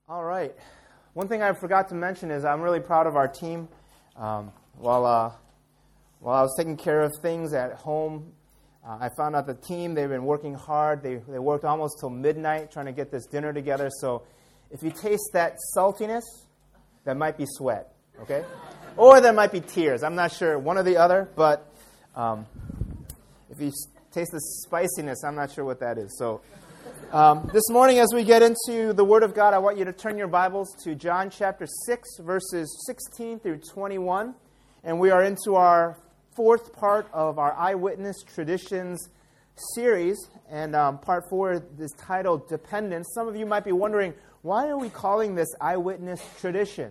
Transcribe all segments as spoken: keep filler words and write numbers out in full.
All right. One thing I forgot to mention is I'm really proud of our team. Um, while uh, while I was taking care of things at home, uh, I found out the team, they've been working hard. They they worked almost till midnight trying to get this dinner together. So if you taste that saltiness, that might be sweat, okay? Or there might be tears. I'm not sure, one or the other. But um, if you taste the spiciness, I'm not sure what that is. So um, this morning, as we get into the Word of God, I want you to turn your Bibles to John chapter six, verses sixteen through twenty-one. And we are into our fourth part of our Eyewitness Traditions series. And um, part four is titled Dependence. Some of you might be wondering, why are we calling this Eyewitness Traditions?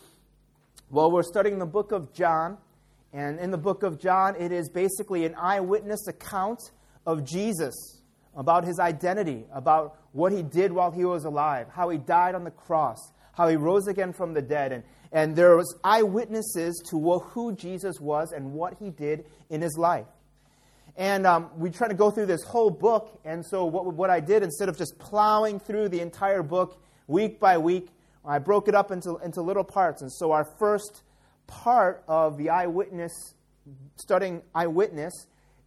Well, we're studying the book of John. And in the book of John, it is basically an eyewitness account of Jesus, about his identity, about what he did while he was alive, how he died on the cross, how he rose again from the dead. And, and there was eyewitnesses to what, who Jesus was and what he did in his life. And um, we try to go through this whole book. And so what, what I did, instead of just plowing through the entire book week by week, I broke it up into, into little parts. And so our first part of the eyewitness, studying eyewitness,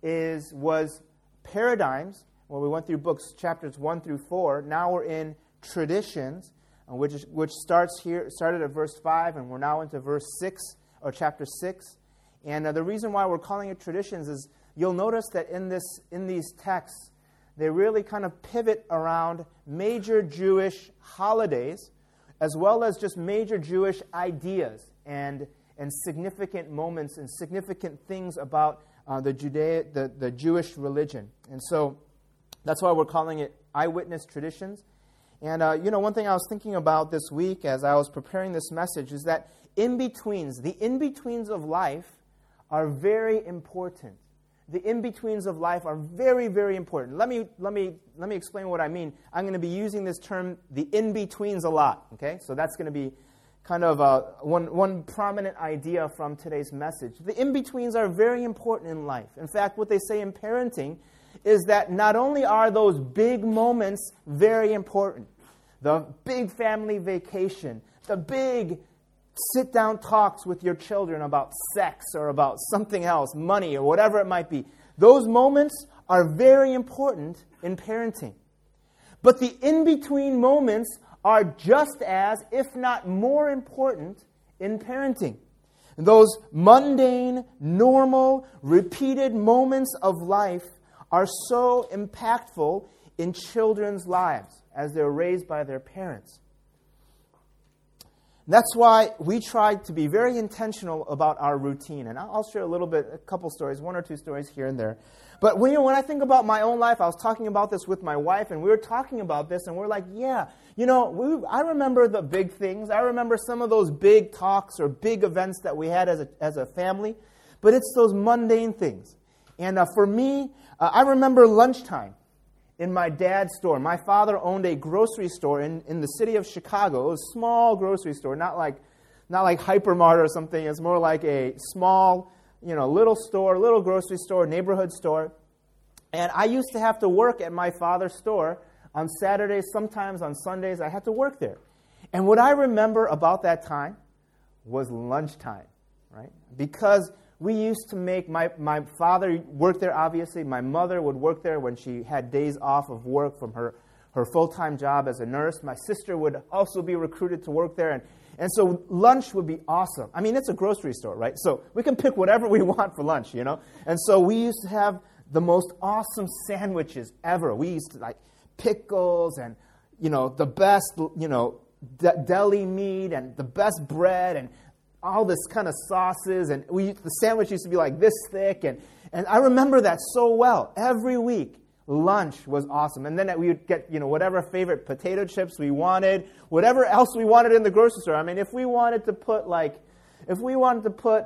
is was paradigms, where we went through books chapters one through four. Now we're in traditions, which is, which starts here, started at verse five, and we're now into verse six, or chapter six. And uh, the reason why we're calling it traditions is you'll notice that in this in these texts, they really kind of pivot around major Jewish holidays, as well as just major Jewish ideas and and significant moments and significant things about uh, the Judea, the, the Jewish religion. And so that's why we're calling it Eyewitness Traditions. And, uh, you know, one thing I was thinking about this week as I was preparing this message is that in-betweens, the in-betweens of life are very important. The in-betweens of life are very, very important. Let me, let me, let me explain what I mean. I'm going to be using this term, the in-betweens, a lot, okay? So that's going to be kind of uh, one, one prominent idea from today's message. The in-betweens are very important in life. In fact, what they say in parenting is that not only are those big moments very important, the big family vacation, the big sit-down talks with your children about sex or about something else, money or whatever it might be, those moments are very important in parenting. But the in-between moments are just as, if not more important, in parenting. Those mundane, normal, repeated moments of life are so impactful in children's lives as they're raised by their parents. That's why we try to be very intentional about our routine. And I'll share a little bit, a couple stories, one or two stories here and there. But when, you know, when I think about my own life, I was talking about this with my wife, and we were talking about this, and we're like, yeah, you know, we, I remember the big things. I remember some of those big talks or big events that we had as a, as a family. But it's those mundane things. And uh, for me, uh, I remember lunchtime in my dad's store. My father owned a grocery store in, in the city of Chicago. It was a small grocery store, not like not like Hypermart or something. It's more like a small, you know, little store, little grocery store, neighborhood store. And I used to have to work at my father's store on Saturdays, sometimes on Sundays. I had to work there. And what I remember about that time was lunchtime, right? Because we used to make, my, my father worked there, obviously. My mother would work there when she had days off of work from her, her full-time job as a nurse. My sister would also be recruited to work there. And, and so lunch would be awesome. I mean, it's a grocery store, right? So we can pick whatever we want for lunch, you know? And so we used to have the most awesome sandwiches ever. We used to, like, pickles and, you know, the best, you know, de- deli meat and the best bread and all this kind of sauces, and we the sandwich used to be like this thick, and, and I remember that so well. Every week, lunch was awesome. And then we would get, you know, whatever favorite potato chips we wanted, whatever else we wanted in the grocery store. I mean, if we wanted to put, like, if we wanted to put,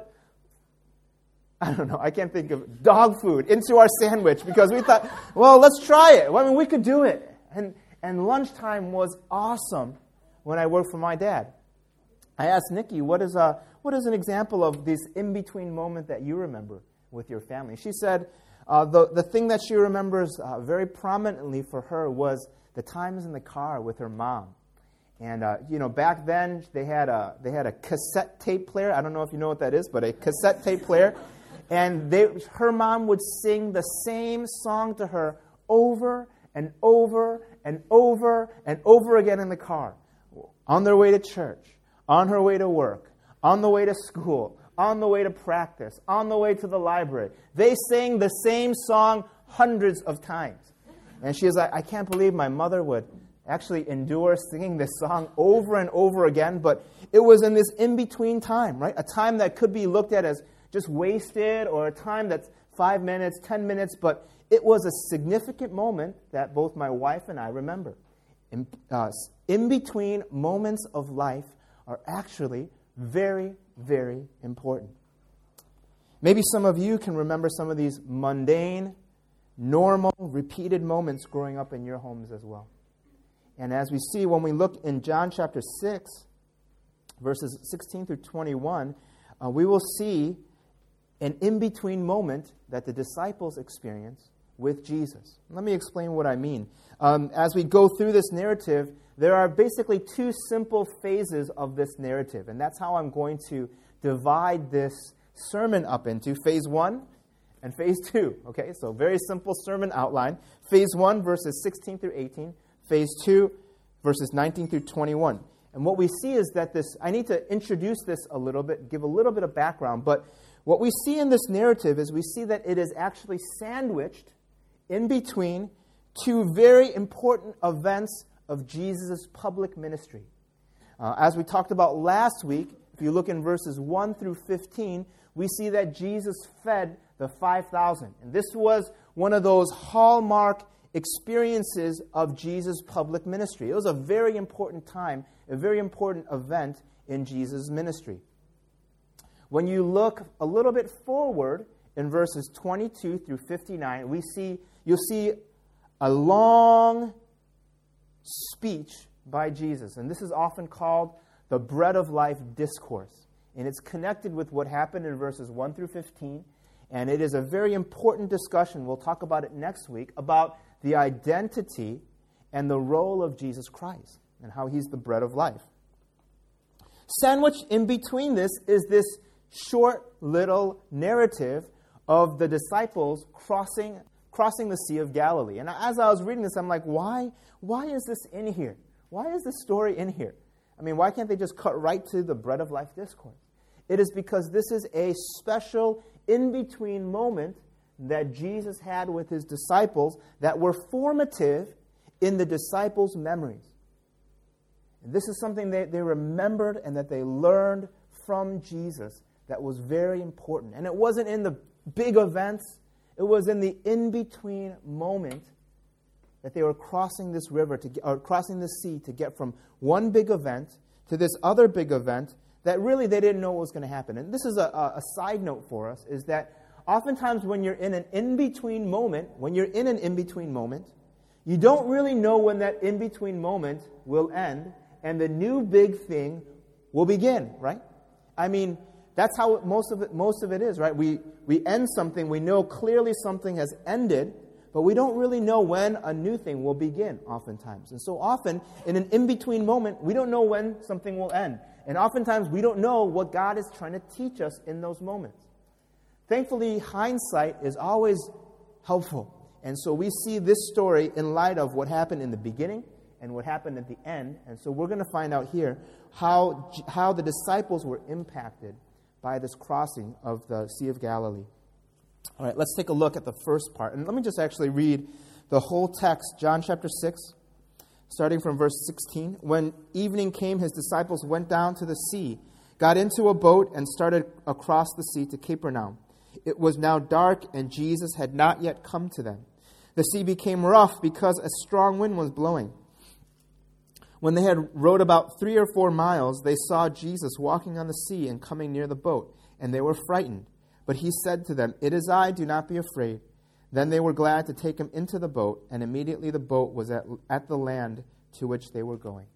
I don't know, I can't think of dog food into our sandwich because we thought, well, let's try it. I mean, we could do it. And, and lunchtime was awesome when I worked for my dad. I asked Nikki, what is a what is an example of this in-between moment that you remember with your family? She said uh, the, the thing that she remembers uh, very prominently for her was the times in the car with her mom. And, uh, you know, back then they had, a, they had a cassette tape player. I don't know if you know what that is, but a cassette tape player. And they, her mom would sing the same song to her over and over and over and over again in the car. On their way to church, on her way to work, on the way to school, on the way to practice, on the way to the library. They sang the same song hundreds of times. And she was like, I can't believe my mother would actually endure singing this song over and over again. But it was in this in-between time, right? A time that could be looked at as just wasted, or a time that's five minutes, ten minutes, but it was a significant moment that both my wife and I remember. In, uh, in-between moments of life are actually very, very important. Maybe some of you can remember some of these mundane, normal, repeated moments growing up in your homes as well. And as we see when we look in John chapter six, verses sixteen through twenty-one, uh, we will see an in-between moment that the disciples experience with Jesus. Let me explain what I mean. Um, as we go through this narrative, there are basically two simple phases of this narrative, and that's how I'm going to divide this sermon up into phase one and phase two. Okay, so very simple sermon outline. Phase one, verses sixteen through eighteen. Phase two, verses nineteen through twenty-one. And what we see is that this, I need to introduce this a little bit, give a little bit of background, but what we see in this narrative is we see that it is actually sandwiched in between two very important events of Jesus' public ministry. Uh, as we talked about last week, if you look in verses one through fifteen, we see that Jesus fed the five thousand. And this was one of those hallmark experiences of Jesus' public ministry. It was a very important time, a very important event in Jesus' ministry. When you look a little bit forward in verses twenty-two through fifty-nine, we see you'll see a long speech by Jesus. And this is often called the Bread of Life Discourse. And it's connected with what happened in verses one through fifteen. And it is a very important discussion, we'll talk about it next week, about the identity and the role of Jesus Christ and how he's the bread of life. Sandwiched in between this is this short little narrative of the disciples crossing crossing the Sea of Galilee. And as I was reading this, I'm like, why, why is this in here? Why is this story in here? I mean, why can't they just cut right to the Bread of Life Discourse? It is because this is a special in-between moment that Jesus had with his disciples that were formative in the disciples' memories. And this is something that they remembered and that they learned from Jesus that was very important. And it wasn't in the big events. It was in the in-between moment that they were crossing this river, to get, or crossing the sea to get from one big event to this other big event that really they didn't know what was going to happen. And this is a, a side note for us, is that oftentimes when you're in an in-between moment, when you're in an in-between moment, you don't really know when that in-between moment will end and the new big thing will begin, right? I mean, that's how most of it, most of it is, right? We we end something, we know clearly something has ended, but we don't really know when a new thing will begin oftentimes. And so often, in an in-between moment, we don't know when something will end. And oftentimes, we don't know what God is trying to teach us in those moments. Thankfully, hindsight is always helpful. And so we see this story in light of what happened in the beginning and what happened at the end. And so we're going to find out here how how the disciples were impacted by this crossing of the Sea of Galilee. All right, let's take a look at the first part. And let me just actually read the whole text, John chapter six, starting from verse sixteen. When evening came, his disciples went down to the sea, got into a boat, and started across the sea to Capernaum. It was now dark, and Jesus had not yet come to them. The sea became rough because a strong wind was blowing. When they had rowed about three or four miles, they saw Jesus walking on the sea and coming near the boat, and they were frightened. But he said to them, "It is I, do not be afraid." Then they were glad to take him into the boat, and immediately the boat was at, at the land to which they were going.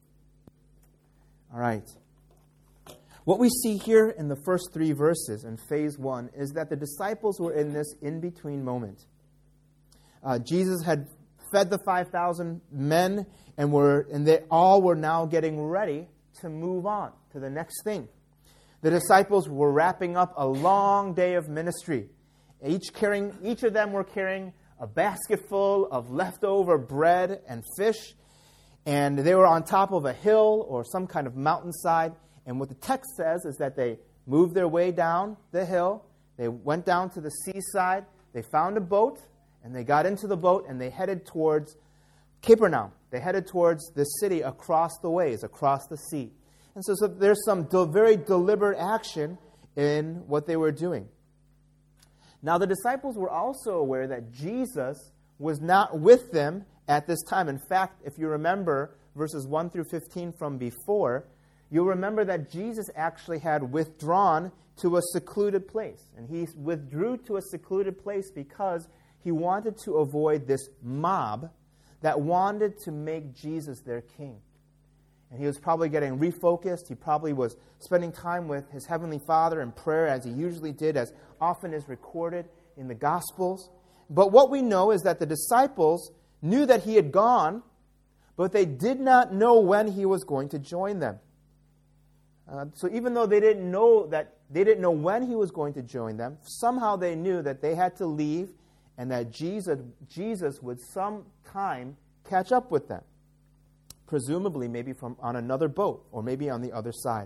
All right. What we see here in the first three verses in phase one is that the disciples were in this in-between moment. Uh, Jesus had fed the five thousand men, and were and they all were now getting ready to move on to the next thing. The disciples were wrapping up a long day of ministry. Each carrying, each of them were carrying a basket full of leftover bread and fish, and they were on top of a hill or some kind of mountainside. And what the text says is that they moved their way down the hill. They went down to the seaside. They found a boat, and they got into the boat, and they headed towards Capernaum. They headed towards the city across the ways, across the sea. And so, so there's some de- very deliberate action in what they were doing. Now, the disciples were also aware that Jesus was not with them at this time. In fact, if you remember verses one through fifteen from before, you'll remember that Jesus actually had withdrawn to a secluded place. And he withdrew to a secluded place because he wanted to avoid this mob that wanted to make Jesus their king. And he was probably getting refocused. He probably was spending time with his Heavenly Father in prayer, as he usually did, as often is recorded in the Gospels. But what we know is that the disciples knew that he had gone, but they did not know when he was going to join them. Uh, so even though they didn't know that they didn't know when he was going to join them, somehow they knew that they had to leave, and that Jesus, Jesus would sometime catch up with them. Presumably maybe from on another boat, or maybe on the other side.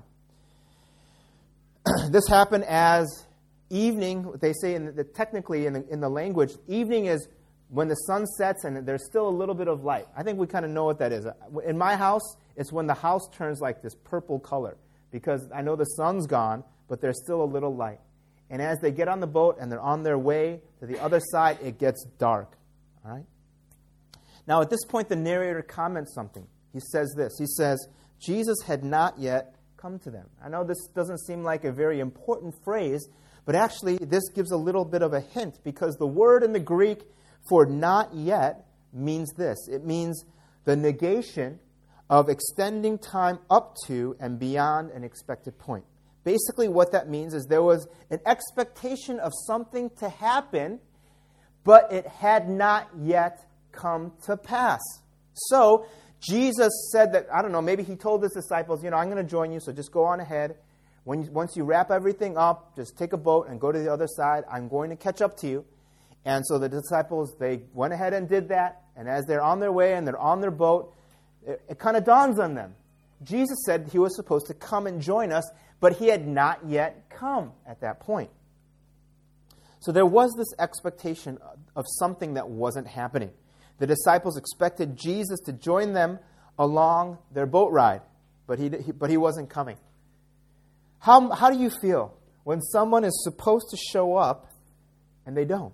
This happened as evening. They say in the, technically in the, in the language, evening is when the sun sets and there's still a little bit of light. I think we kind of know what that is. In my house, it's when the house turns like this purple color, because I know the sun's gone, but there's still a little light. And as they get on the boat and they're on their way to the other side, it gets dark. All right? Now, at this point, the narrator comments something. He says this. He says, Jesus had not yet come to them. I know this doesn't seem like a very important phrase, but actually this gives a little bit of a hint, because the word in the Greek for not yet means this. It means the negation of extending time up to and beyond an expected point. Basically what that means is there was an expectation of something to happen, but it had not yet come to pass. So Jesus said that, I don't know, maybe he told his disciples, you know, I'm going to join you, so just go on ahead. When you, once you wrap everything up, just take a boat and go to the other side. I'm going to catch up to you. And so the disciples, they went ahead and did that. And as they're on their way and they're on their boat, it, it kind of dawns on them. Jesus said he was supposed to come and join us, but he had not yet come at that point. So there was this expectation of something that wasn't happening. The disciples expected Jesus to join them along their boat ride, but he, he but he wasn't coming. How how do you feel when someone is supposed to show up and they don't?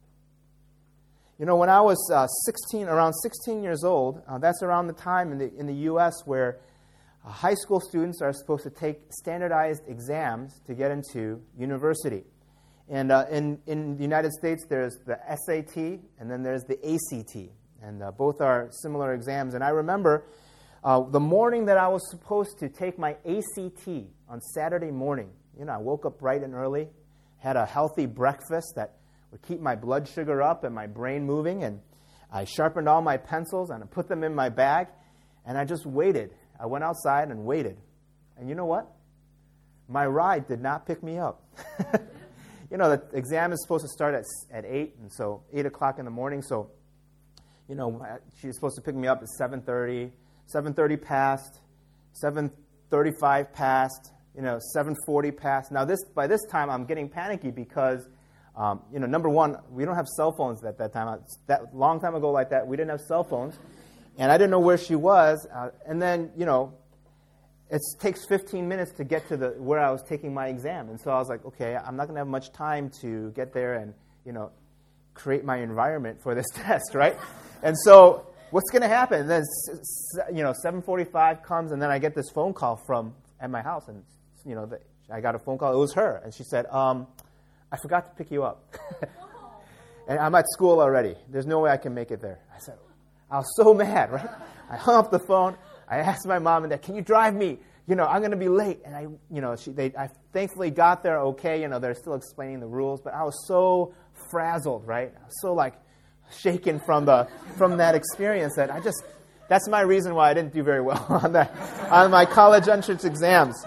You know, when I was uh, sixteen, around sixteen years old, uh, that's around the time in the in the U S where uh, high school students are supposed to take standardized exams to get into university. And uh, in, in the United States, there's the S A T and then there's the A C T. And uh, both are similar exams. And I remember uh, the morning that I was supposed to take my A C T on Saturday morning. You know, I woke up bright and early, had a healthy breakfast that would keep my blood sugar up and my brain moving. And I sharpened all my pencils and I put them in my bag. And I just waited. I went outside and waited. And you know what? My ride did not pick me up. You know, the exam is supposed to start at at eight, and so eight o'clock in the morning. So, you know, she's supposed to pick me up at seven thirty. seven thirty passed, seven thirty-five passed, you know, seven forty passed. Now, this by this time, I'm getting panicky because, um, you know, number one, we don't have cell phones at that time. That long time ago like that, we didn't have cell phones, and I didn't know where she was. Uh, and then, you know, it takes fifteen minutes to get to the where I was taking my exam. And so I was like, okay, I'm not going to have much time to get there and, you know, create my environment for this test, right? And so what's going to happen? And then, you know, seven forty-five comes, and then I get this phone call from at my house. And, you know, the, I got a phone call. It was her. And she said, um, I forgot to pick you up. And I'm at school already. There's no way I can make it there. I said, I was so mad, right? I hung up the phone. I asked my mom and dad, can you drive me? You know, I'm going to be late. And I, you know, she, they, I thankfully got there okay. You know, they're still explaining the rules. But I was so frazzled, right? I was so like, shaken from the from that experience that I just, that's my reason why I didn't do very well on that on my college entrance exams.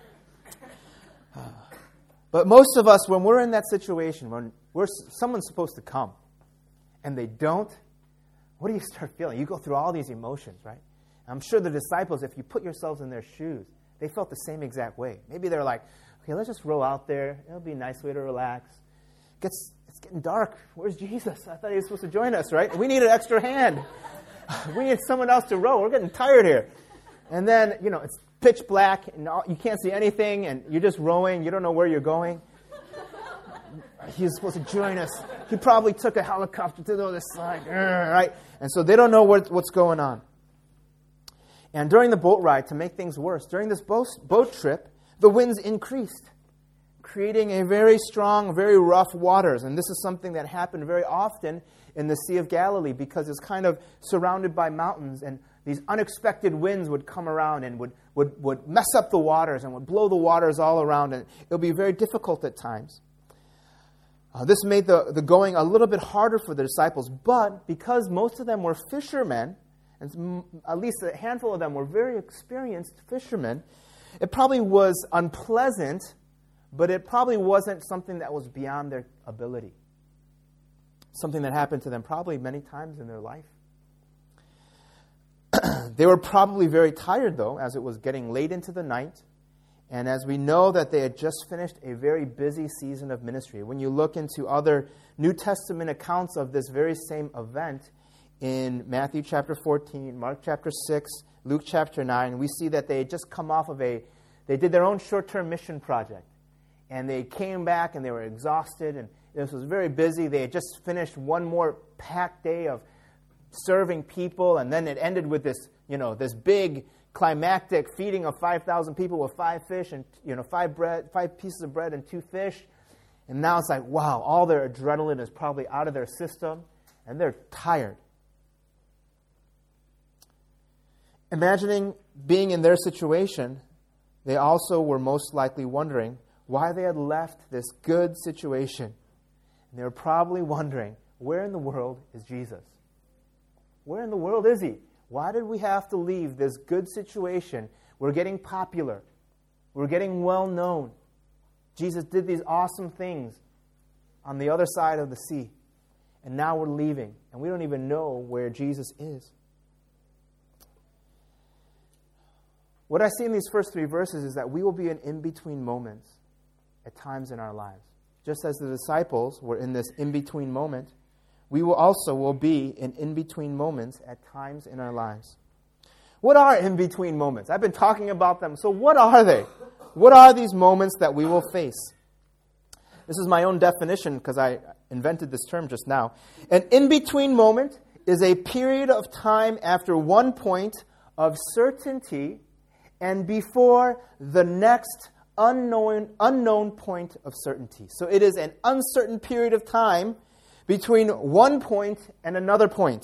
But most of us, when we're in that situation, when we're someone's supposed to come, and they don't, what do you start feeling? You go through all these emotions, right? I'm sure the disciples, if you put yourselves in their shoes, they felt the same exact way. Maybe they're like, okay, let's just roll out there. It'll be a nice way to relax. It gets, it's getting dark. Where's Jesus? I thought he was supposed to join us, right? We need an extra hand. We need someone else to row. We're getting tired here. And then, you know, it's pitch black, and all, you can't see anything, and you're just rowing. You don't know where you're going. He's supposed to join us. He probably took a helicopter to the other side, right? And so they don't know what, what's going on. And during the boat ride, to make things worse, during this boat, boat trip, the winds increased, creating a very strong, very rough waters. And this is something that happened very often in the Sea of Galilee because it's kind of surrounded by mountains, and these unexpected winds would come around and would, would, would mess up the waters and would blow the waters all around, and it would be very difficult at times. Uh, this made the, the going a little bit harder for the disciples, but because most of them were fishermen, and at least a handful of them were very experienced fishermen, it probably was unpleasant, but it probably wasn't something that was beyond their ability. Something that happened to them probably many times in their life. They were probably very tired, though, as it was getting late into the night. And as we know that they had just finished a very busy season of ministry. When you look into other New Testament accounts of this very same event, in Matthew chapter fourteen, Mark chapter six, Luke chapter nine, we see that they had just come off of a, they did their own short-term mission project. And they came back and they were exhausted, and this was very busy. They had just finished one more packed day of serving people, and then it ended with this, you know, this big climactic feeding of five thousand people with five fish and, you know, five bread, five pieces of bread and two fish. And now it's like, wow, all their adrenaline is probably out of their system, and they're tired. Imagining being in their situation, they also were most likely wondering why they had left this good situation. And they were probably wondering, where in the world is Jesus? Where in the world is he? Why did we have to leave this good situation? We're getting popular. We're getting well known. Jesus did these awesome things on the other side of the sea. And now we're leaving. And we don't even know where Jesus is. What I see in these first three verses is that we will be in in-between moments at times in our lives. Just as the disciples were in this in-between moment, we will also will be in in-between moments at times in our lives. What are in-between moments? I've been talking about them. So what are they? What are these moments that we will face? This is my own definition because I invented this term just now. An in-between moment is a period of time after one point of certainty and before the next unknown, unknown point of certainty. So it is an uncertain period of time between one point and another point.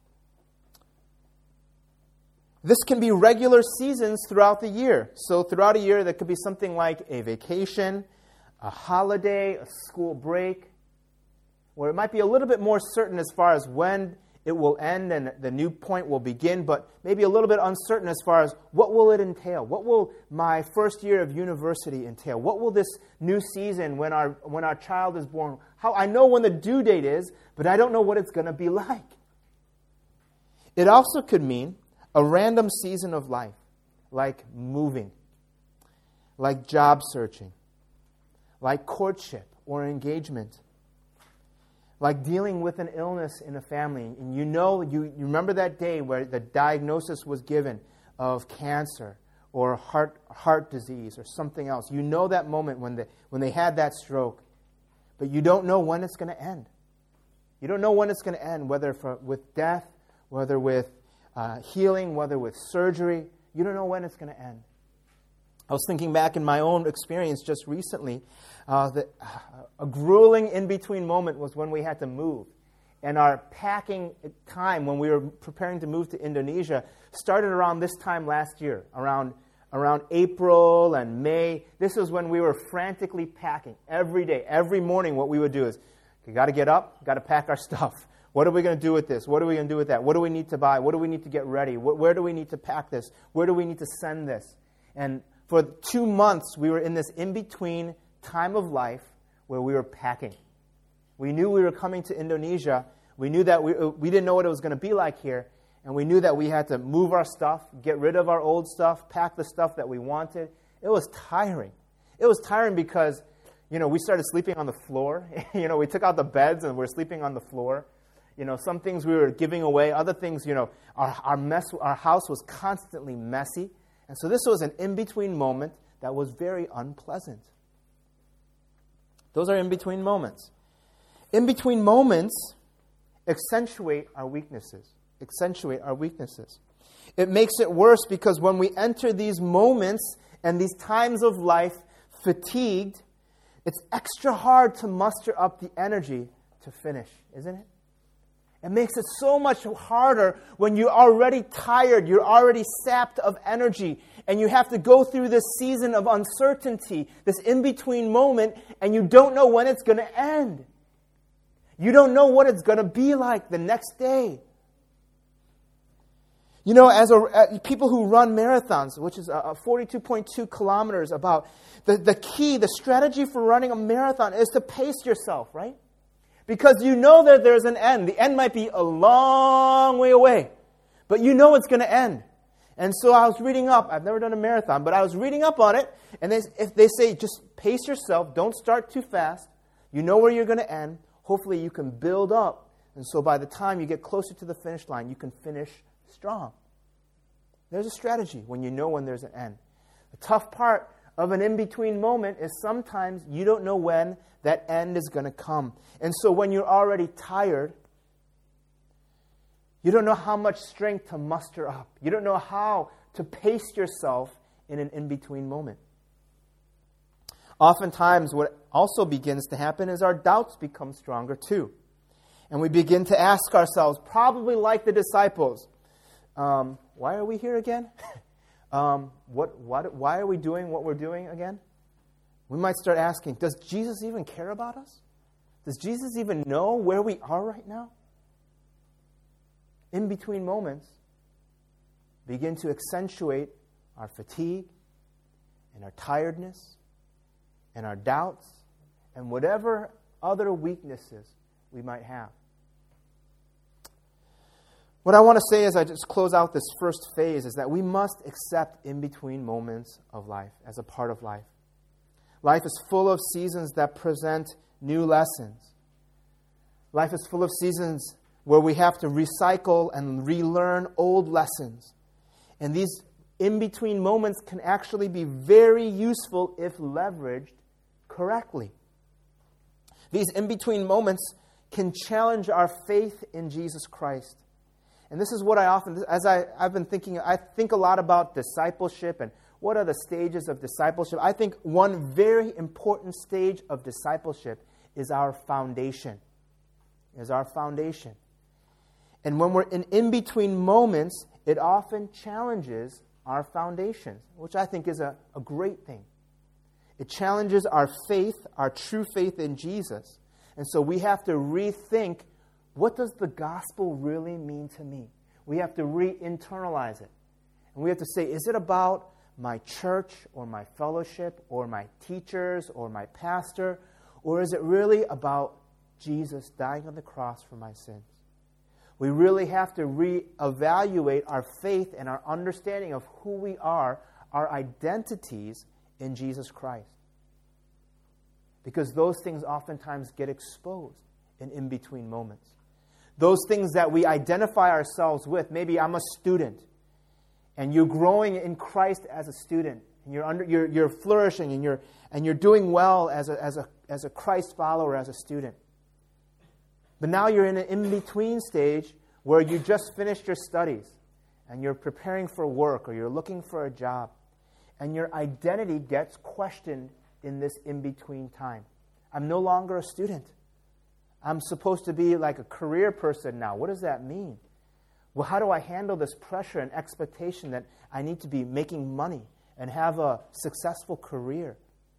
This can be regular seasons throughout the year. So throughout a year, there could be something like a vacation, a holiday, a school break, where it might be a little bit more certain as far as when it will end and the new point will begin, but maybe a little bit uncertain as far as what will it entail? What will my first year of university entail? What will this new season when our when our child is born? How I know when the due date is, but I don't know what it's going to be like. It also could mean a random season of life, like moving, like job searching, like courtship or engagement, like dealing with an illness in a family. And you know, you, you remember that day where the diagnosis was given of cancer or heart heart disease or something else. You know that moment when they, when they had that stroke. But you don't know when it's going to end. You don't know when it's going to end, whether for, with death, whether with uh, healing, whether with surgery. You don't know when it's going to end. I was thinking back in my own experience just recently, uh, that uh, a grueling in-between moment was when we had to move. And our packing time when we were preparing to move to Indonesia started around this time last year, around around April and May. This was when we were frantically packing every day, every morning. What we would do is, we got to get up, got to pack our stuff. What are we going to do with this? What are we going to do with that? What do we need to buy? What do we need to get ready? Where do we need to pack this? Where do we need to send this? And for two months, we were in this in-between time of life where we were packing. We knew we were coming to Indonesia. We knew that we, we didn't know what it was going to be like here. And we knew that we had to move our stuff, get rid of our old stuff, pack the stuff that we wanted. It was tiring. It was tiring because, you know, we started sleeping on the floor. you know, we took out the beds and we were sleeping on the floor. You know, some things we were giving away. Other things, you know, our, our mess, our house was constantly messy. And so this was an in-between moment that was very unpleasant. Those are in-between moments. In-between moments accentuate our weaknesses. Accentuate our weaknesses. It makes it worse because when we enter these moments and these times of life fatigued, it's extra hard to muster up the energy to finish, isn't it? It makes it so much harder when you're already tired, you're already sapped of energy, and you have to go through this season of uncertainty, this in-between moment, and you don't know when it's going to end. You don't know what it's going to be like the next day. You know, as a, uh, people who run marathons, which is uh, forty-two point two kilometers, about the, the key, the strategy for running a marathon is to pace yourself, right? Because you know that there's an end. The end might be a long way away, but you know it's going to end. And so I was reading up. I've never done a marathon, but I was reading up on it. And they, if they say, just pace yourself. Don't start too fast. You know where you're going to end. Hopefully you can build up. And so by the time you get closer to the finish line, you can finish strong. There's a strategy when you know when there's an end. The tough part of an in-between moment is sometimes you don't know when that end is going to come. And so when you're already tired, you don't know how much strength to muster up. You don't know how to pace yourself in an in-between moment. Oftentimes, what also begins to happen is our doubts become stronger too. And we begin to ask ourselves, probably like the disciples, um, why are we here again? um, what, what, why are we doing what we're doing again? We might start asking, does Jesus even care about us? Does Jesus even know where we are right now? In between moments, begin to accentuate our fatigue and our tiredness and our doubts and whatever other weaknesses we might have. What I want to say as I just close out this first phase is that we must accept in-between moments of life as a part of life. Life is full of seasons that present new lessons. Life is full of seasons where we have to recycle and relearn old lessons. And these in-between moments can actually be very useful if leveraged correctly. These in-between moments can challenge our faith in Jesus Christ. And this is what I often, as I, I've been thinking, I think a lot about discipleship and what are the stages of discipleship. I think one very important stage of discipleship is our foundation. Is our foundation. And when we're in in-between moments, it often challenges our foundations, which I think is a, a great thing. It challenges our faith, our true faith in Jesus. And so we have to rethink, what does the gospel really mean to me? We have to re-internalize it. And we have to say, is it about my church or my fellowship or my teachers or my pastor? Or is it really about Jesus dying on the cross for my sins? We really have to reevaluate our faith and our understanding of who we are, our identities in Jesus Christ. Because those things oftentimes get exposed in in-between moments. Those things that we identify ourselves with. Maybe I'm a student, and you're growing in Christ as a student, and you're under, you're, you're flourishing, and you're and you're doing well as a as a as a Christ follower, as a student. But now you're in an in-between stage where you just finished your studies, and you're preparing for work, or you're looking for a job, and your identity gets questioned in this in-between time. I'm no longer a student. I'm supposed to be like a career person now. What does that mean? Well, how do I handle this pressure and expectation that I need to be making money and have a successful career?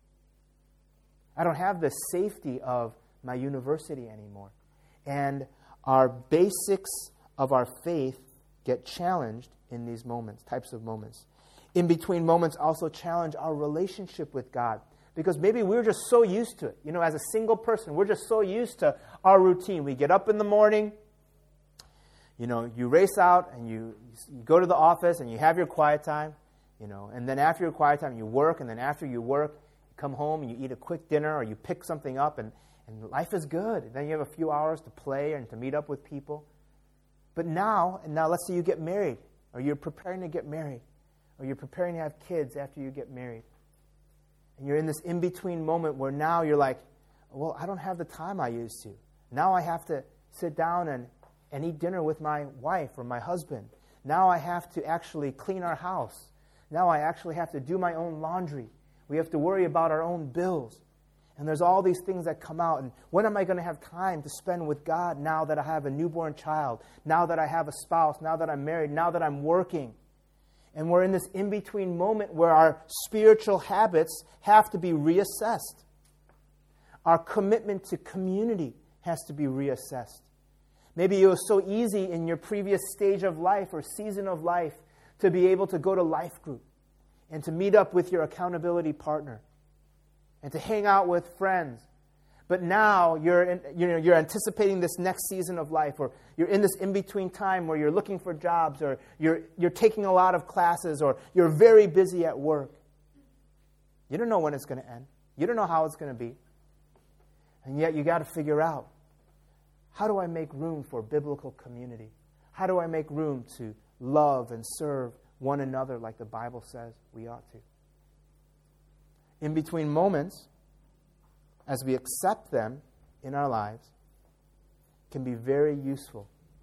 I don't have the safety of my university anymore. And our basics of our faith get challenged in these moments, types of moments. In between moments also challenge our relationship with God. Because maybe we're just so used to it. You know, as a single person, we're just so used to our routine. We get up in the morning, you know, you race out and you, you go to the office and you have your quiet time, you know, and then after your quiet time you work, and then after you work, you come home and you eat a quick dinner or you pick something up, and, and life is good. And then you have a few hours to play and to meet up with people. But now, and now let's say you get married, or you're preparing to get married, or you're preparing to have kids after you get married. And you're in this in-between moment where now you're like, well, I don't have the time I used to. Now I have to sit down and, and eat dinner with my wife or my husband. Now I have to actually clean our house. Now I actually have to do my own laundry. We have to worry about our own bills. And there's all these things that come out. And when am I going to have time to spend with God now that I have a newborn child, now that I have a spouse, now that I'm married, now that I'm working? And we're in this in-between moment where our spiritual habits have to be reassessed. Our commitment to community has to be reassessed. Maybe it was so easy in your previous stage of life or season of life to be able to go to life group and to meet up with your accountability partner and to hang out with friends. But now you're in, you know, you're anticipating this next season of life, or you're in this in-between time where you're looking for jobs, or you're you're taking a lot of classes, or you're very busy at work. You don't know when it's going to end. You don't know how it's going to be. And yet you got to figure out, how do I make room for biblical community? How do I make room to love and serve one another like the Bible says we ought to? In between moments, as we accept them in our lives, can be very useful.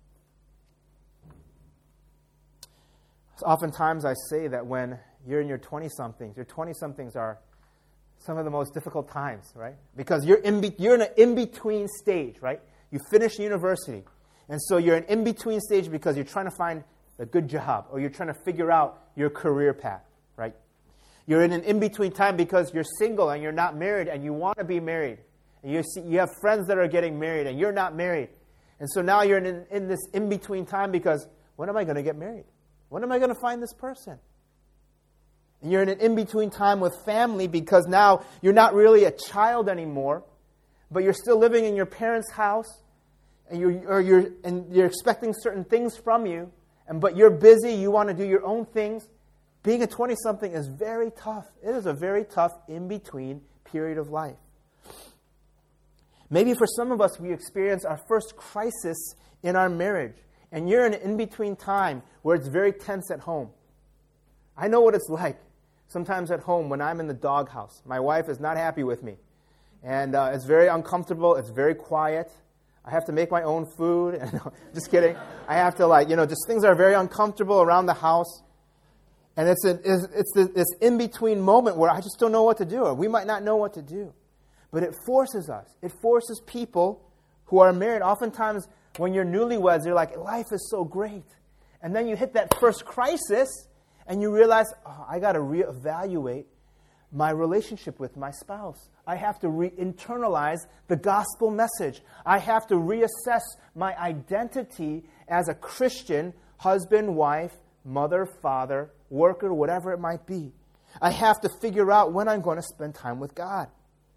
Oftentimes I say that when you're in your twenty-somethings, your twenty-somethings are some of the most difficult times, right? Because you're in be- you're in an in-between stage, right? You finish university, and so you're in an in-between stage because you're trying to find a good job, or you're trying to figure out your career path, right? You're in an in-between time because you're single and you're not married and you want to be married. And you see, you have friends that are getting married and you're not married. And so now you're in, in this in-between time because, when am I going to get married? When am I going to find this person? And you're in an in-between time with family because now you're not really a child anymore, but you're still living in your parents' house, and you're, or you're, and you're expecting certain things from you, and but you're busy, you want to do your own things. Being a twenty-something is very tough. It is a very tough in-between period of life. Maybe for some of us, we experience our first crisis in our marriage, and you're in an in-between time where it's very tense at home. I know what it's like. Sometimes at home when I'm in the doghouse, my wife is not happy with me, and uh, it's very uncomfortable. It's very quiet. I have to make my own food. No, just kidding. I have to, like, you know, just things are very uncomfortable around the house. And it's, a, it's, it's this in-between moment where I just don't know what to do, or we might not know what to do. But it forces us. It forces people who are married. Oftentimes, when you're newlyweds, you're like, life is so great. And then you hit that first crisis, and you realize, oh, I got to reevaluate my relationship with my spouse. I have to re-internalize the gospel message. I have to reassess my identity as a Christian, husband, wife, mother, father, worker, whatever it might be. I have to figure out when I'm going to spend time with God.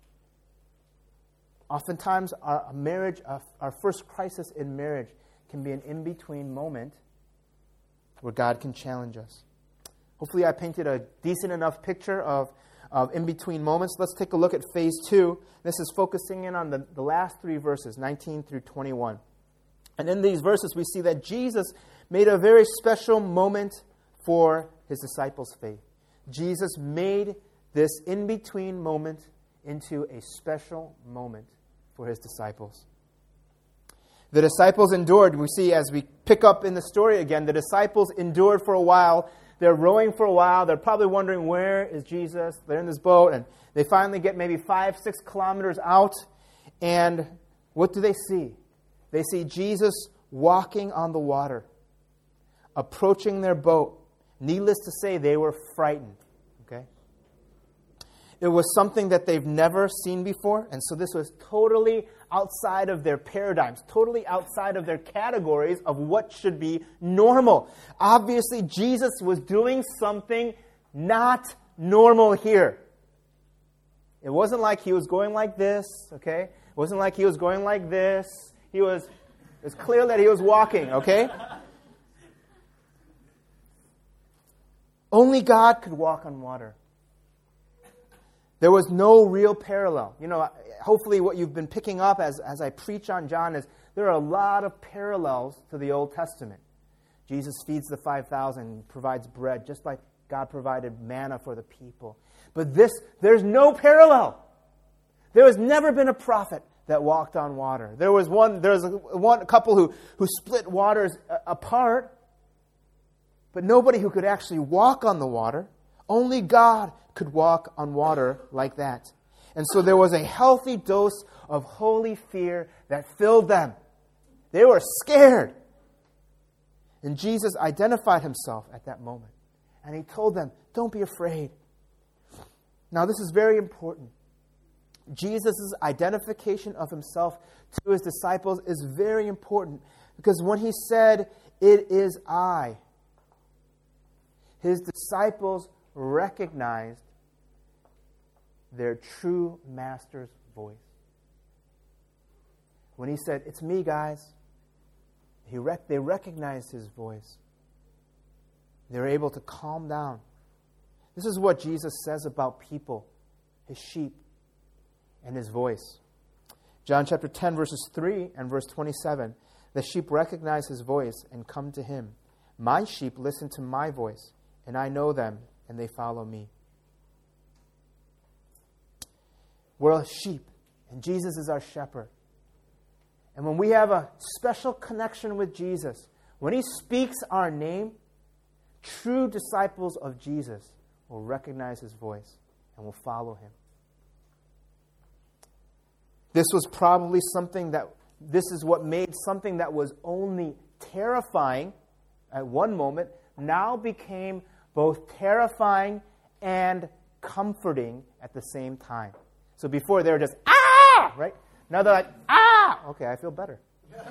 Oftentimes, our marriage, our first crisis in marriage can be an in-between moment where God can challenge us. Hopefully, I painted a decent enough picture of, of in-between moments. Let's take a look at phase two. This is focusing in on the, the last three verses, nineteen through twenty-one. And in these verses, we see that Jesus made a very special moment for his disciples' faith. Jesus made this in-between moment into a special moment for his disciples. The disciples endured. We see as we pick up in the story again, the disciples endured for a while. They're rowing for a while. They're probably wondering, where is Jesus? They're in this boat, and they finally get maybe five, six kilometers out. And what do they see? They see Jesus walking on the water, approaching their boat. Needless to say, they were frightened. Okay? It was something that they've never seen before, and so this was totally outside of their paradigms, totally outside of their categories of what should be normal. Obviously, Jesus was doing something not normal here. It wasn't like he was going like this, okay? It wasn't like he was going like this. He was, it was clear that he was walking, okay? Only God could walk on water. There was no real parallel. You know, hopefully what you've been picking up as, as I preach on John is there are a lot of parallels to the Old Testament. Jesus feeds the five thousand, provides bread, just like God provided manna for the people. But this, there's no parallel. There has never been a prophet that walked on water. There was one, there was a, one couple who, who split waters apart, but nobody who could actually walk on the water. Only God could walk on water like that. And so there was a healthy dose of holy fear that filled them. They were scared. And Jesus identified himself at that moment. And he told them, don't be afraid. Now this is very important. Jesus' identification of himself to his disciples is very important. Because when he said, it is I, his disciples recognized their true master's voice. When he said, it's me, guys, he rec- they recognized his voice. They were able to calm down. This is what Jesus says about people, his sheep, and his voice. John chapter ten, verses three and verse twenty-seven. The sheep recognize his voice and come to him. My sheep listen to my voice, and I know them, and they follow me. We're a sheep, and Jesus is our shepherd. And when we have a special connection with Jesus, when he speaks our name, true disciples of Jesus will recognize his voice and will follow him. This was probably something that, this is what made something that was only terrifying at one moment, now became both terrifying and comforting at the same time. So before they were just, ah, right? Now they're like, ah, okay, I feel better.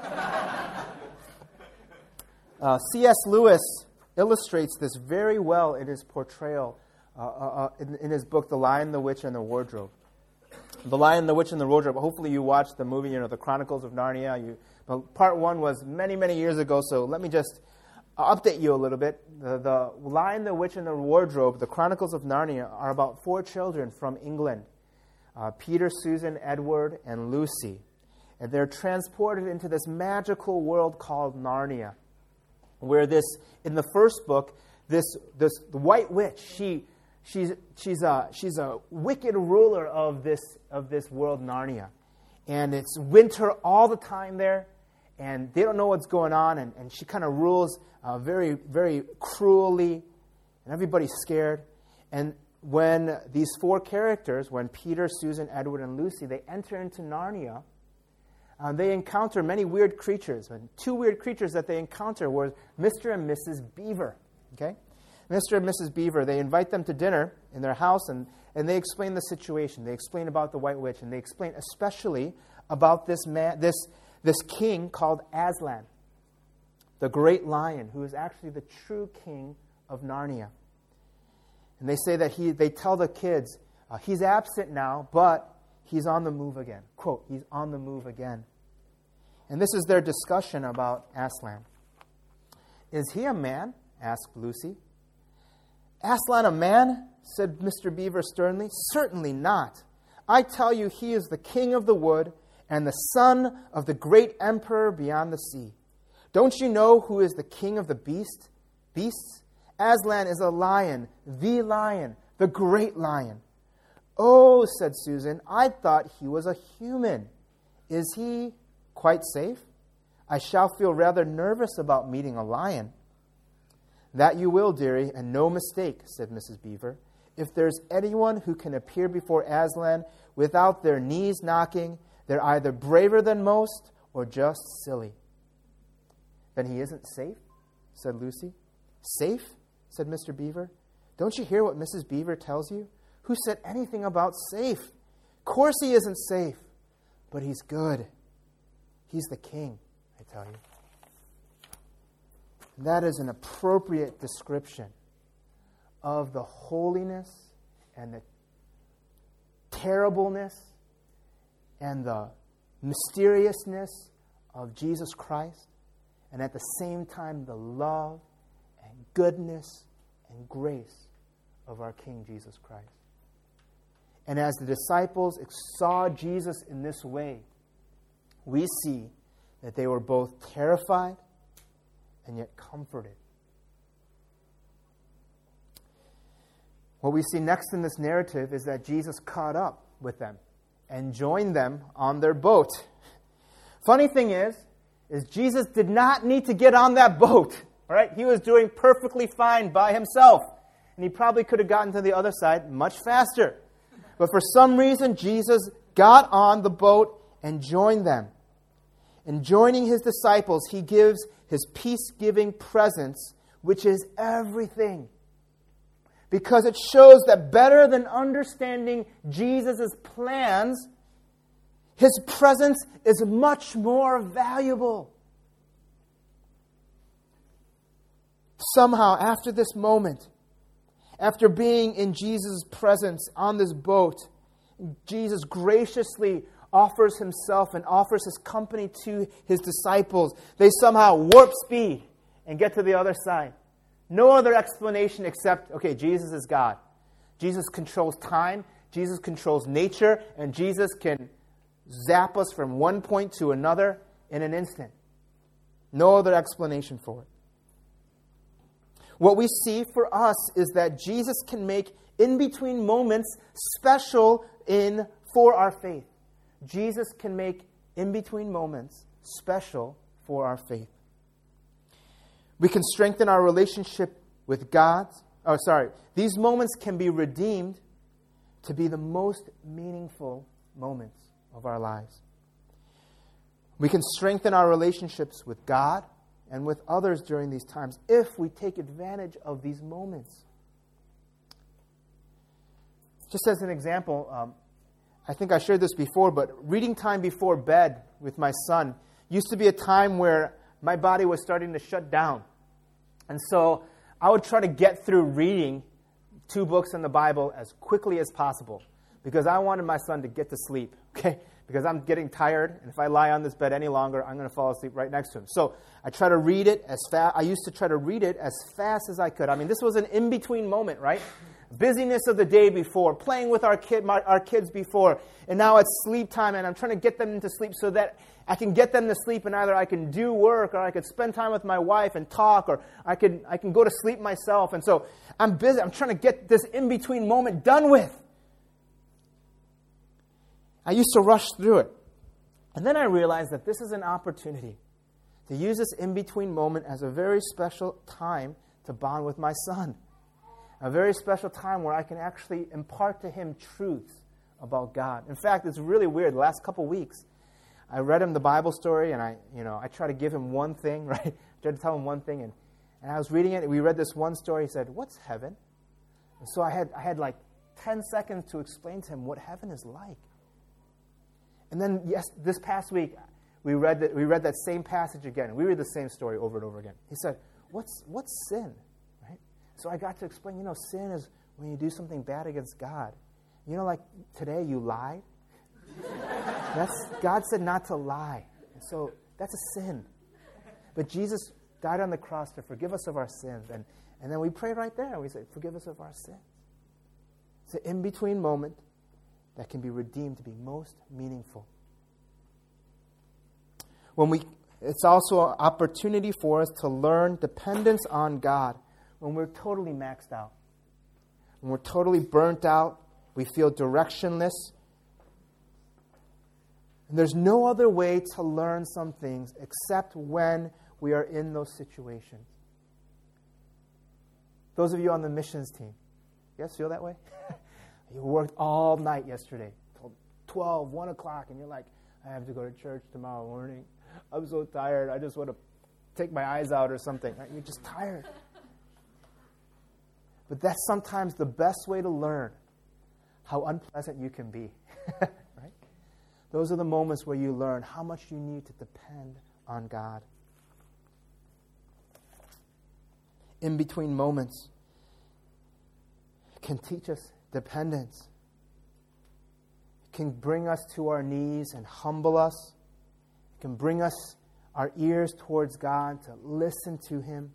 uh, C S Lewis illustrates this very well in his portrayal, uh, uh, in, in his book, The Lion, the Witch, and the Wardrobe. The Lion, the Witch, and the Wardrobe. Hopefully you watched the movie, you know, The Chronicles of Narnia. You, but part one was many, many years ago, so let me just uh, update you a little bit. The, the Lion, the Witch, and the Wardrobe, The Chronicles of Narnia, are about four children from England. Uh, Peter, Susan, Edward, and Lucy. And they're transported into this magical world called Narnia, where this, in the first book, this this white witch, she she's she's a she's a wicked ruler of this of this world Narnia, and it's winter all the time there, and they don't know what's going on, and, and she kind of rules uh, very very cruelly, and everybody's scared. And when these four characters, when Peter, Susan, Edward, and Lucy, they enter into Narnia, uh, they encounter many weird creatures. And two weird creatures that they encounter were Mister and Missus Beaver. Okay, Mister and Missus Beaver, they invite them to dinner in their house, and, and they explain the situation. They explain about the White Witch, and they explain especially about this man, this, this king called Aslan, the great lion, who is actually the true king of Narnia. And they say that he, they tell the kids, uh, he's absent now, but he's on the move again. Quote, he's on the move again. And this is their discussion about Aslan. Is he a man? Asked Lucy. Aslan a man? Said Mister Beaver sternly. Certainly not. I tell you, he is the king of the wood and the son of the great emperor beyond the sea. Don't you know who is the king of the beast, beasts? Aslan is a lion, the lion, the great lion. Oh, said Susan, I thought he was a human. Is he quite safe? I shall feel rather nervous about meeting a lion. That you will, dearie, and no mistake, said Missus Beaver. If there's anyone who can appear before Aslan without their knees knocking, they're either braver than most or just silly. Then he isn't safe, said Lucy. Safe? Said Mister Beaver. Don't you hear what Missus Beaver tells you? Who said anything about safe? Of course he isn't safe, but he's good. He's the king, I tell you. That is an appropriate description of the holiness and the terribleness and the mysteriousness of Jesus Christ, and at the same time the love and goodness and grace of our King Jesus Christ. And as the disciples saw Jesus in this way, we see that they were both terrified and yet comforted. What we see next in this narrative is that Jesus caught up with them and joined them on their boat. Funny thing is, is Jesus did not need to get on that boat. All right? He was doing perfectly fine by himself. And he probably could have gotten to the other side much faster. But for some reason, Jesus got on the boat and joined them. In joining his disciples, he gives his peace-giving presence, which is everything. Because it shows that better than understanding Jesus' plans, his presence is much more valuable. Somehow, after this moment, after being in Jesus' presence on this boat, Jesus graciously offers himself and offers his company to his disciples. They somehow warp speed and get to the other side. No other explanation except, okay, Jesus is God. Jesus controls time, Jesus controls nature, and Jesus can zap us from one point to another in an instant. No other explanation for it. What we see for us is that Jesus can make in-between moments special in for our faith. Jesus can make in-between moments special for our faith. We can strengthen our relationship with God. Oh, sorry. These moments can be redeemed to be the most meaningful moments of our lives. We can strengthen our relationships with God and with others during these times if we take advantage of these moments. Just as an example, um, I think I shared this before, but reading time before bed with my son used to be a time where my body was starting to shut down. And so I would try to get through reading two books in the Bible as quickly as possible because I wanted my son to get to sleep, okay? Because I'm getting tired, and if I lie on this bed any longer, I'm going to fall asleep right next to him. So I try to read it as fast. I used to try to read it as fast as I could. I mean, this was an in-between moment, right? Busyness of the day before, playing with our kid, my, our kids before, and now it's sleep time, and I'm trying to get them into sleep so that I can get them to sleep, and either I can do work, or I could spend time with my wife and talk, or I can I can go to sleep myself. And so I'm busy. I'm trying to get this in-between moment done with. I used to rush through it. And then I realized that this is an opportunity to use this in-between moment as a very special time to bond with my son. A very special time where I can actually impart to him truths about God. In fact, it's really weird. The last couple weeks, I read him the Bible story, and I, you know, I try to give him one thing, right? I tried to tell him one thing, and, and I was reading it, and we read this one story. He said, "What's heaven?" And so I had I had like ten seconds to explain to him what heaven is like. And then, yes, this past week, we read that we read that same passage again. We read the same story over and over again. He said, "What's what's sin?" Right? So I got to explain. You know, sin is when you do something bad against God. You know, like today you lied. That's God said not to lie, and so that's a sin. But Jesus died on the cross to forgive us of our sins, and and then we pray right there, and we say, "Forgive us of our sins." It's an in-between moment that can be redeemed to be most meaningful. When we, it's also an opportunity for us to learn dependence on God when we're totally maxed out. When we're totally burnt out, we feel directionless. And there's no other way to learn some things except when we are in those situations. Those of you on the missions team, you guys feel that way? You worked all night yesterday, till twelve, one o'clock, and you're like, I have to go to church tomorrow morning. I'm so tired. I just want to take my eyes out or something. Right? You're just tired. But that's sometimes the best way to learn how unpleasant you can be. Right? Those are the moments where you learn how much you need to depend on God. In between moments can teach us dependence. It can bring us to our knees and humble us. It can bring us our ears towards God to listen to Him.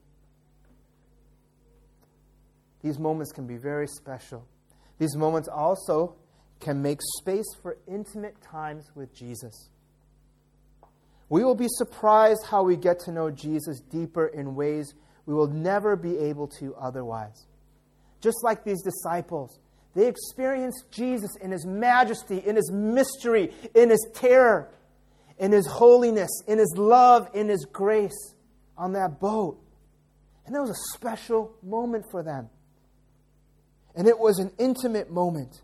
These moments can be very special. These moments also can make space for intimate times with Jesus. We will be surprised how we get to know Jesus deeper in ways we will never be able to otherwise. Just like these disciples, they experienced Jesus in His majesty, in His mystery, in His terror, in His holiness, in His love, in His grace on that boat. And that was a special moment for them. And it was an intimate moment.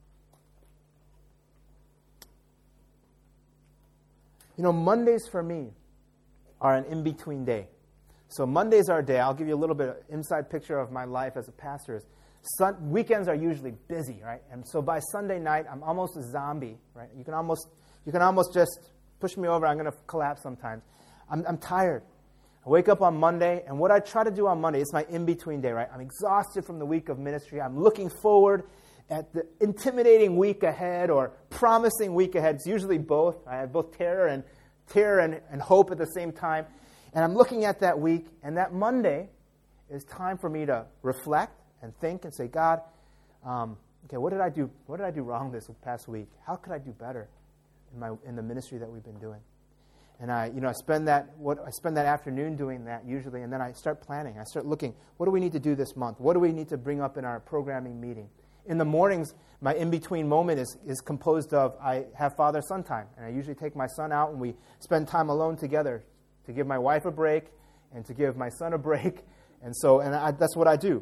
You know, Mondays for me are an in-between day. So Monday's our day. I'll give you a little bit of inside picture of my life as a pastor. Sun, weekends are usually busy, right? And so by Sunday night, I'm almost a zombie, right? You can almost, you can almost just push me over. I'm going to collapse sometimes. I'm, I'm tired. I wake up on Monday, and what I try to do on Monday, it's my in-between day, right? I'm exhausted from the week of ministry. I'm looking forward at the intimidating week ahead or promising week ahead. It's usually both. I have both terror and terror and, and hope at the same time. And I'm looking at that week, and that Monday is time for me to reflect and think and say, God, um, okay, what did I do? What did I do wrong this past week? How could I do better in my in the ministry that we've been doing? And I, you know, I spend that what I spend that afternoon doing that usually, and then I start planning. I start looking. What do we need to do this month? What do we need to bring up in our programming meeting? In the mornings, my in-between moment is is composed of I have father-son time, and I usually take my son out and we spend time alone together to give my wife a break and to give my son a break, and so and I, that's what I do.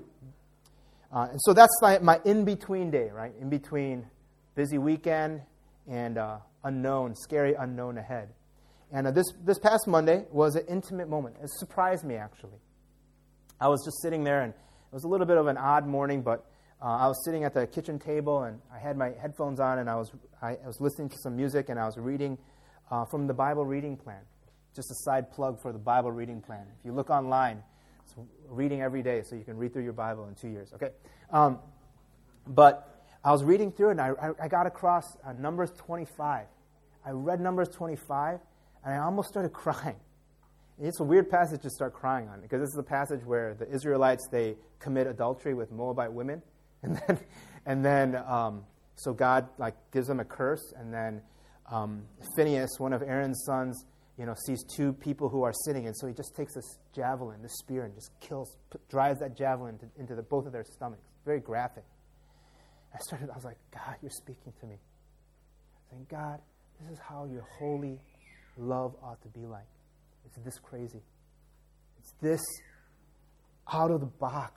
Uh, and so that's my, my in-between day, right? In between busy weekend and uh, unknown, scary unknown ahead. And uh, this this past Monday was an intimate moment. It surprised me, actually. I was just sitting there, and it was a little bit of an odd morning, but uh, I was sitting at the kitchen table, and I had my headphones on, and I was I, I was listening to some music, and I was reading uh, from the Bible reading plan. Just a side plug for the Bible reading plan. If you look online, it's reading every day, so you can read through your Bible in two years. Okay, um, but I was reading through it, and I, I got across uh, Numbers twenty-five. I read Numbers twenty-five, and I almost started crying. And it's a weird passage to start crying on, because this is a passage where the Israelites, they commit adultery with Moabite women, and then, and then, um, so God like gives them a curse, and then um, Phinehas, one of Aaron's sons, you know, sees two people who are sinning, and so he just takes this javelin, this spear, and just kills, drives that javelin into, into the, both of their stomachs. Very graphic. I started. I was like, God, you're speaking to me. Saying, God, this is how your holy love ought to be like. It's this crazy. It's this out of the box.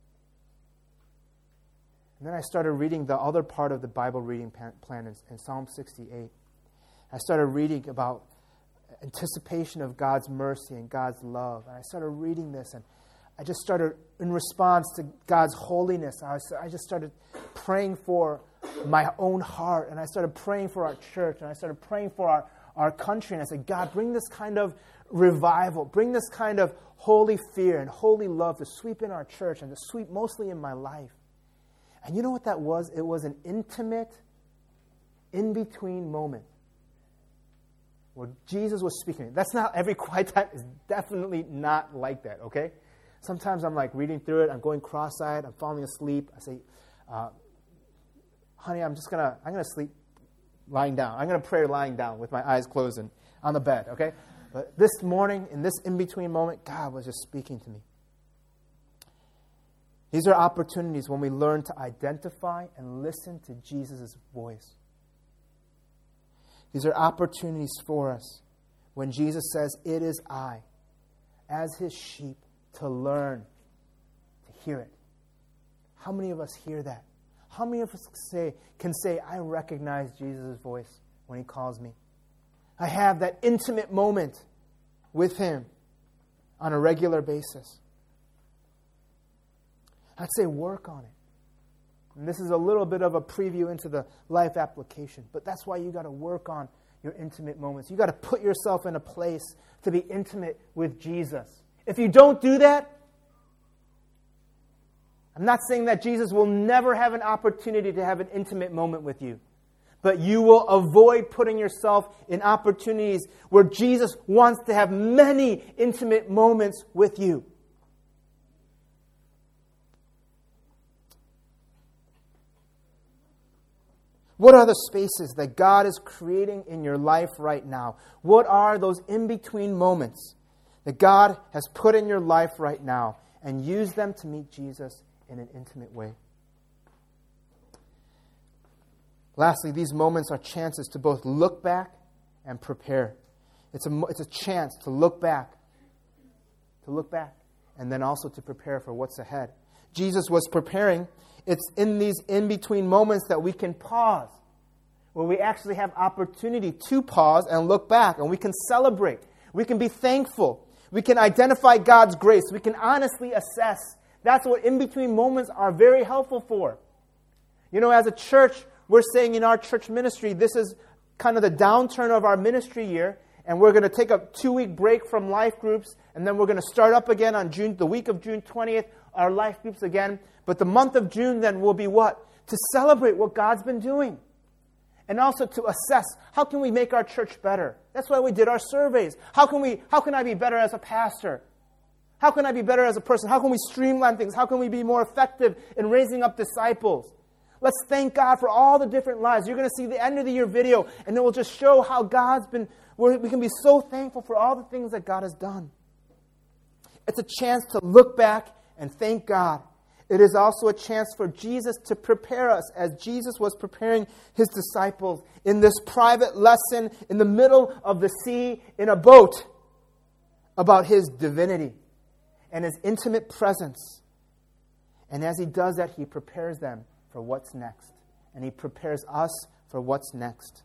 And then I started reading the other part of the Bible reading plan in, in Psalm sixty-eight. I started reading about anticipation of God's mercy and God's love. And I started reading this, and I just started, in response to God's holiness, I, was, I just started praying for my own heart, and I started praying for our church, and I started praying for our, our country, and I said, God, bring this kind of revival, bring this kind of holy fear and holy love to sweep in our church and to sweep mostly in my life. And you know what that was? It was an intimate, in-between moment where Jesus was speaking. That's not every quiet time. It's definitely not like that, okay? Sometimes I'm like reading through it. I'm going cross-eyed. I'm falling asleep. I say, uh, honey, I'm just going to, I'm going to sleep lying down. I'm going to pray lying down with my eyes closed and on the bed, okay? But this morning, in this in-between moment, God was just speaking to me. These are opportunities when we learn to identify and listen to Jesus' voice. These are opportunities for us when Jesus says, it is I, as his sheep, to learn, to hear it. How many of us hear that? How many of us say, can say, I recognize Jesus' voice when he calls me? I have that intimate moment with him on a regular basis. I'd say work on it. And this is a little bit of a preview into the life application. But that's why you got to work on your intimate moments. You got to put yourself in a place to be intimate with Jesus. If you don't do that, I'm not saying that Jesus will never have an opportunity to have an intimate moment with you. But you will avoid putting yourself in opportunities where Jesus wants to have many intimate moments with you. What are the spaces that God is creating in your life right now? What are those in-between moments that God has put in your life right now? And use them to meet Jesus in an intimate way. Lastly, these moments are chances to both look back and prepare. It's a, it's a chance to look back, to look back, and then also to prepare for what's ahead. Jesus was preparing. It's in these in-between moments that we can pause, where we actually have opportunity to pause and look back, and we can celebrate. We can be thankful. We can identify God's grace. We can honestly assess. That's what in-between moments are very helpful for. You know, as a church, we're saying in our church ministry, this is kind of the downturn of our ministry year, and we're going to take a two-week break from life groups, and then we're going to start up again on June, the week of June twentieth, our life groups again. But the month of June then will be what? To celebrate what God's been doing. And also to assess, how can we make our church better? That's why we did our surveys. How can we? How can I be better as a pastor? How can I be better as a person? How can we streamline things? How can we be more effective in raising up disciples? Let's thank God for all the different lives. You're going to see the end of the year video, and it will just show how God's been, we can be so thankful for all the things that God has done. It's a chance to look back and thank God. It is also a chance for Jesus to prepare us as Jesus was preparing his disciples in this private lesson in the middle of the sea in a boat about his divinity and his intimate presence. And as he does that, he prepares them for what's next. And he prepares us for what's next.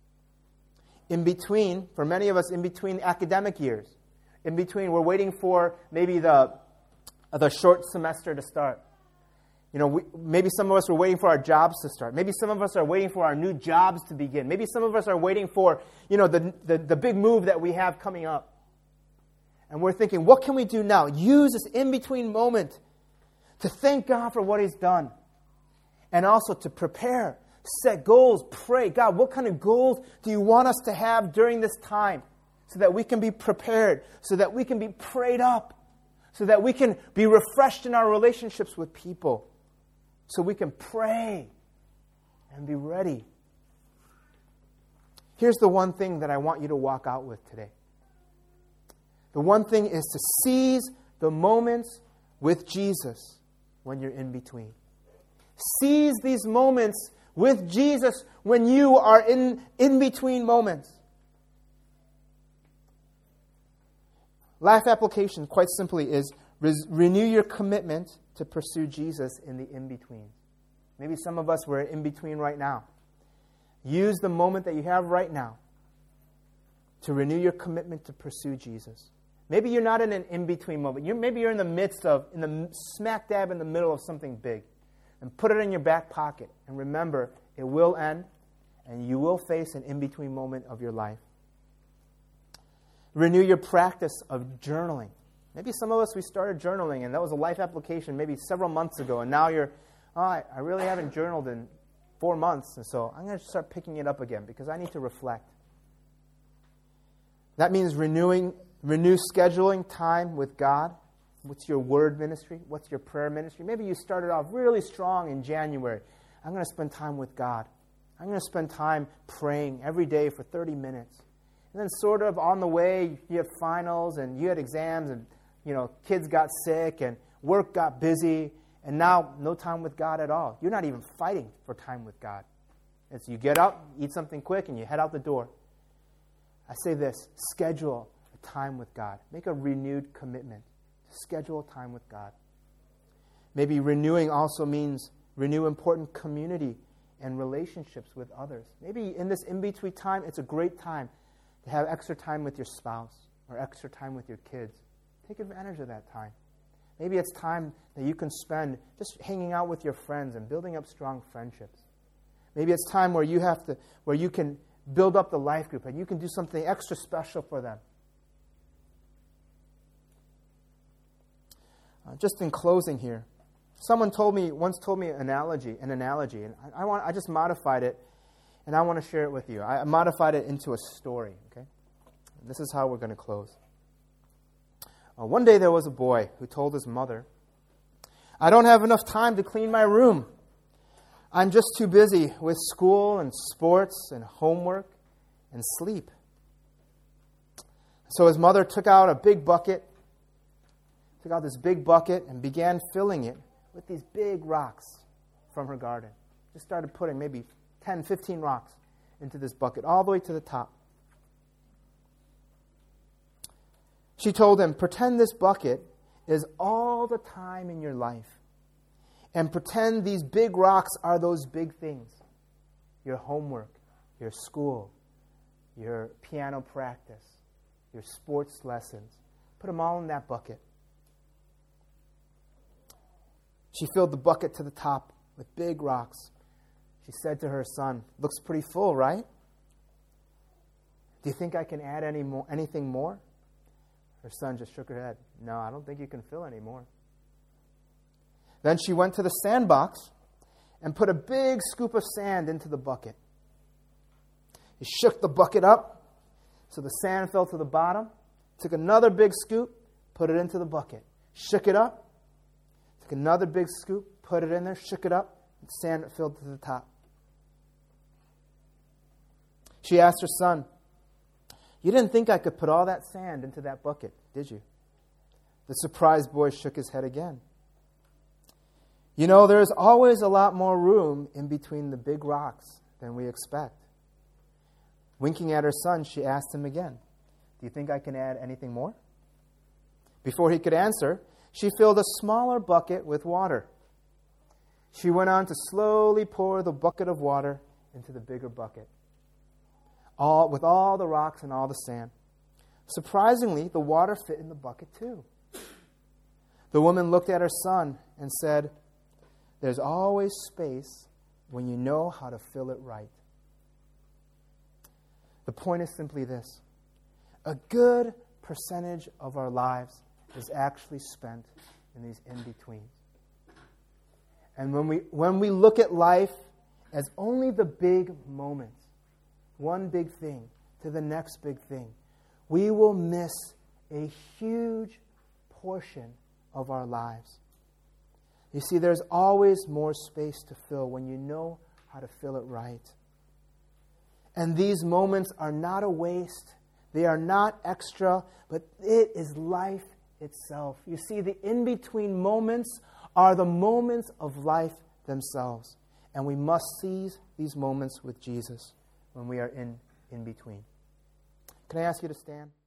In between, for many of us, in between academic years, in between, we're waiting for maybe the, the short semester to start. You know, we, maybe some of us are waiting for our jobs to start. Maybe some of us are waiting for our new jobs to begin. Maybe some of us are waiting for, you know, the, the, the big move that we have coming up. And we're thinking, what can we do now? Use this in-between moment to thank God for what he's done. And also to prepare, set goals, pray. God, what kind of goals do you want us to have during this time so that we can be prepared, so that we can be prayed up, so that we can be refreshed in our relationships with people, so we can pray and be ready. Here's the one thing that I want you to walk out with today. The one thing is to seize the moments with Jesus when you're in between. Seize these moments with Jesus when you are in in-between moments. Life application, quite simply, is res- renew your commitment to pursue Jesus in the in-between. Maybe some of us, we're in between right now. Use the moment that you have right now to renew your commitment to pursue Jesus. Maybe you're not in an in-between moment. You're, maybe you're in the midst of, in the smack dab in the middle of something big. And put it in your back pocket. And remember, it will end, and you will face an in-between moment of your life. Renew your practice of journaling. Maybe some of us, we started journaling, and that was a life application maybe several months ago. And now you're, oh, I, I really haven't journaled in four months, and so I'm going to start picking it up again because I need to reflect. That means renewing, renew scheduling time with God. What's your word ministry? What's your prayer ministry? Maybe you started off really strong in January. I'm going to spend time with God. I'm going to spend time praying every day for thirty minutes. And then sort of on the way, you have finals and you had exams and, you know, kids got sick and work got busy. And now no time with God at all. You're not even fighting for time with God. It's you get up, eat something quick, and you head out the door. I say this, schedule a time with God. Make a renewed commitment. Schedule time with God. Maybe renewing also means renew important community and relationships with others. Maybe in this in-between time, it's a great time to have extra time with your spouse or extra time with your kids. Take advantage of that time. Maybe it's time that you can spend just hanging out with your friends and building up strong friendships. Maybe it's time where you have to, where you can build up the life group and you can do something extra special for them. Uh, just in closing here, someone told me once told me an analogy, an analogy, and I, I want I just modified it, and I want to share it with you. I modified it into a story. Okay, this is how we're going to close. Uh, one day there was a boy who told his mother, "I don't have enough time to clean my room. I'm just too busy with school and sports and homework and sleep." So his mother took out a big bucket, took out this big bucket and began filling it with these big rocks from her garden. Just started putting maybe ten, fifteen rocks into this bucket, all the way to the top. She told him, "Pretend this bucket is all the time in your life. And pretend these big rocks are those big things. Your homework, your school, your piano practice, your sports lessons. Put them all in that bucket." She filled the bucket to the top with big rocks. She said to her son, "Looks pretty full, right? Do you think I can add any more, anything more?" Her son just shook her head. "No, I don't think you can fill any more." Then she went to the sandbox and put a big scoop of sand into the bucket. He shook the bucket up so the sand fell to the bottom, took another big scoop, put it into the bucket, shook it up, took another big scoop, put it in there, shook it up, and sand filled to the top. She asked her son, "You didn't think I could put all that sand into that bucket, did you?" The surprised boy shook his head again. "You know, there's always a lot more room in between the big rocks than we expect." Winking at her son, she asked him again, "Do you think I can add anything more?" Before he could answer, she filled a smaller bucket with water. She went on to slowly pour the bucket of water into the bigger bucket, all with all the rocks and all the sand. Surprisingly, the water fit in the bucket too. The woman looked at her son and said, "There's always space when you know how to fill it right." The point is simply this: a good percentage of our lives is actually spent in these in-betweens. And when we when we look at life as only the big moments, one big thing to the next big thing, we will miss a huge portion of our lives. You see, there's always more space to fill when you know how to fill it right. And these moments are not a waste. They are not extra, but it is life itself. You see, the in-between moments are the moments of life themselves. And we must seize these moments with Jesus when we are in, in between. Can I ask you to stand?